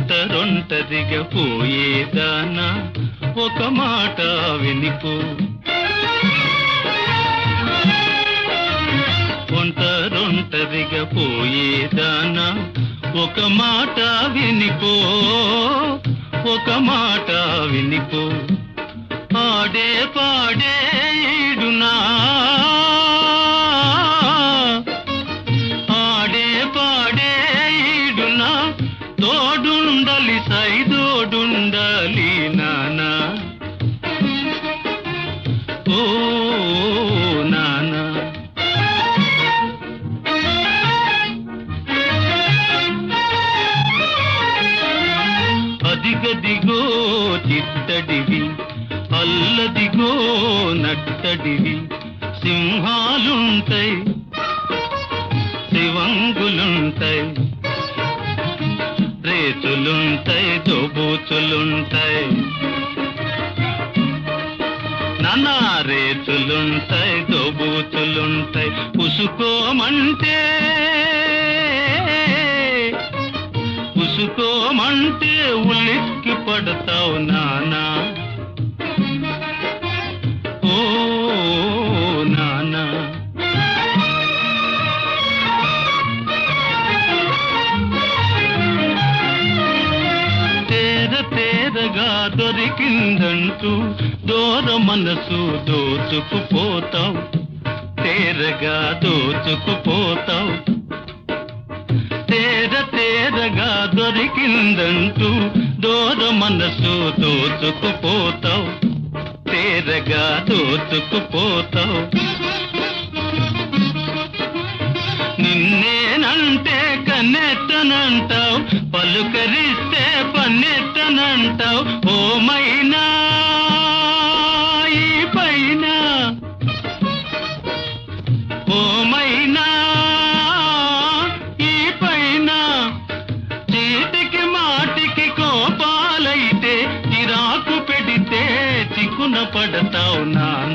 ఒంటరొంటరిగా పోయేదానా ఒక మాట వినిపో. ఒంటరొంటరిగా పోయేదానా ఒక మాట వినిపో, ఒక మాట వినిపో. ఆడే పాడే ఈడునా, ఆడే పాడే ఈడునా, తోడుండలి సైదోడుండాలి నానా. ఓ నానా, అదిగదిగో చిత్తడివి, అల్లదిగో నట్టడివి. సింహాలుంటాయి, శివంగులుంటాయి, రేతులుంటాయి, దోబూచులుంటాయి నానా. రేతులుంటాయి, దోబూచులుంటాయి. ఉసుకోమంటే ఉసుకోమంటే ఉలిక్కి పడతావు నానా. ఓ నానా, తేరగా దొరికిందంటూ దూర మనసు దోచుకుపోతావు, తేరగా దోచుకుపోతావు. తేరగా దొరికిందంటూ దూర మనసు దోచుకుపోతావు, తేరగా దోచుకుపోతావు. నిన్నేనంటే కన్నెత్తనంటావు, పలుకరిస్తే పన్నెత్తనంటావు. ఓ మైనా ఈ పైన, ఓ మైనా ఈ పైన. చీటికి మాటికి కోపాలైతే చిరాకు పెడితే చిక్కున పడతావు నాన్న.